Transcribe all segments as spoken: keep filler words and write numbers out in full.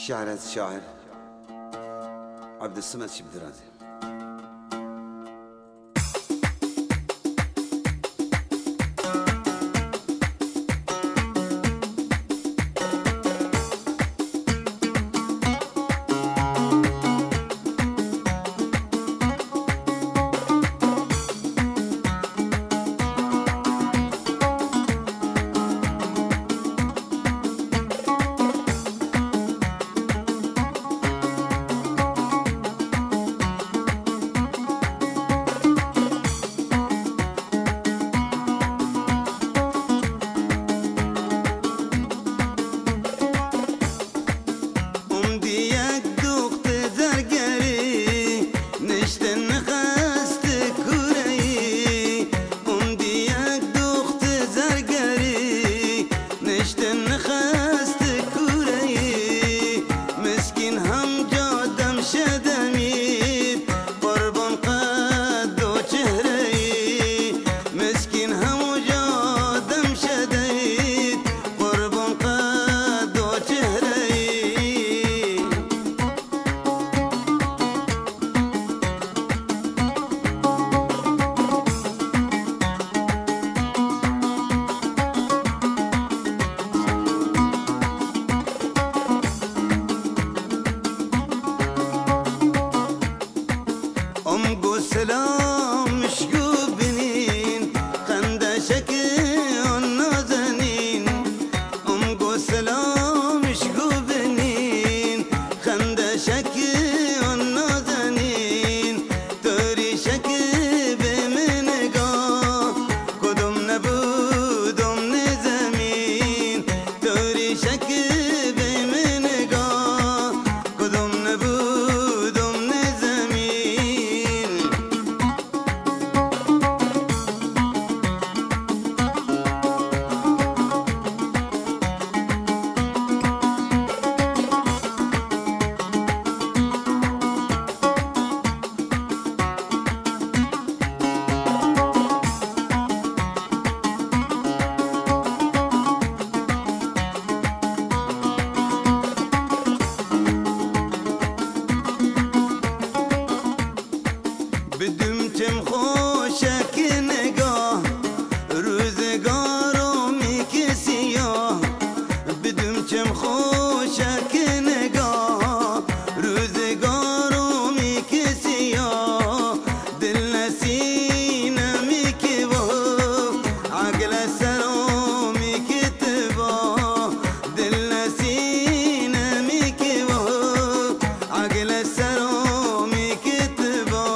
شعر از شاعر عبدالصمد شبدرازي. سلام مشگو بینین خندشک آن نازنین ام گو سلام مشگو بینین خندشک آن نازنین توری شک به من نگاه کدوم نبودم نزمین توری شک به من نگاه کدوم نبودم بدم چم خوشک نگاه روزگارو میکسی یا بدم چم خوشک نگاه روزگارو میکسی یا دل نسینه میکی با عقل سرو میکت با دل نسینه میکی با عقل سرو میکت با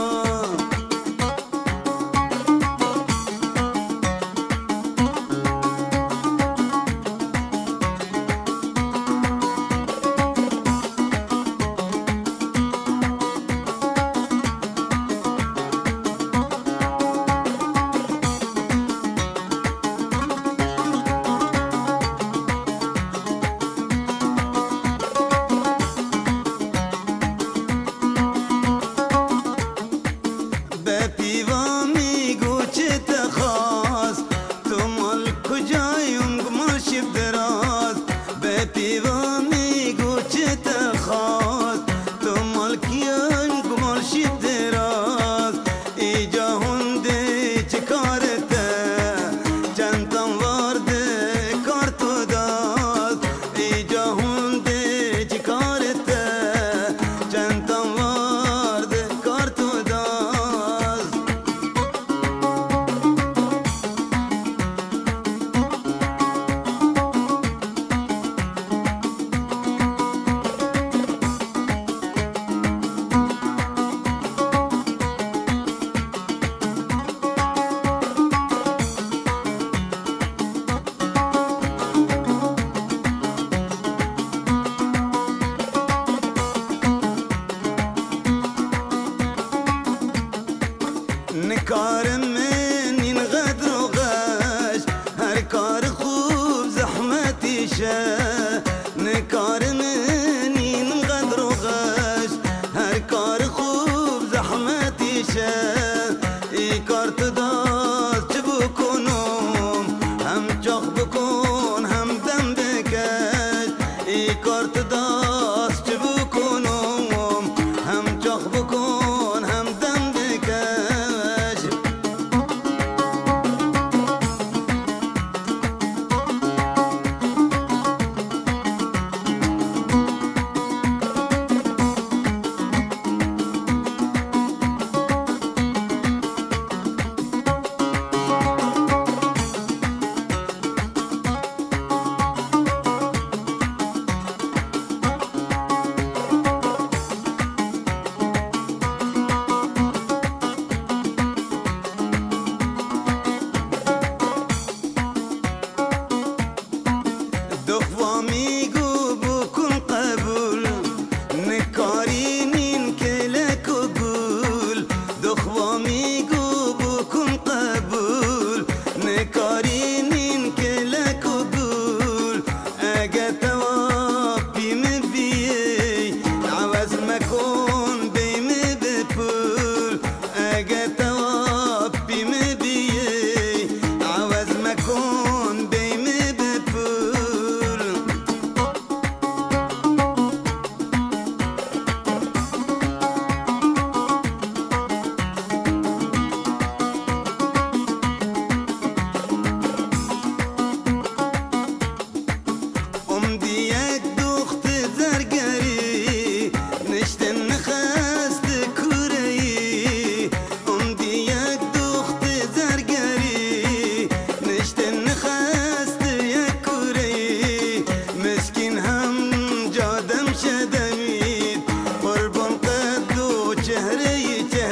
نکار من این قدر و غش هر کار خوب زحمتیشه نکار من این قدر و غش هر کار خوب زحمتیشه ای کار تو داد چه بکنم هم چاق بکن هم دم بکش ای کار تو داد چهره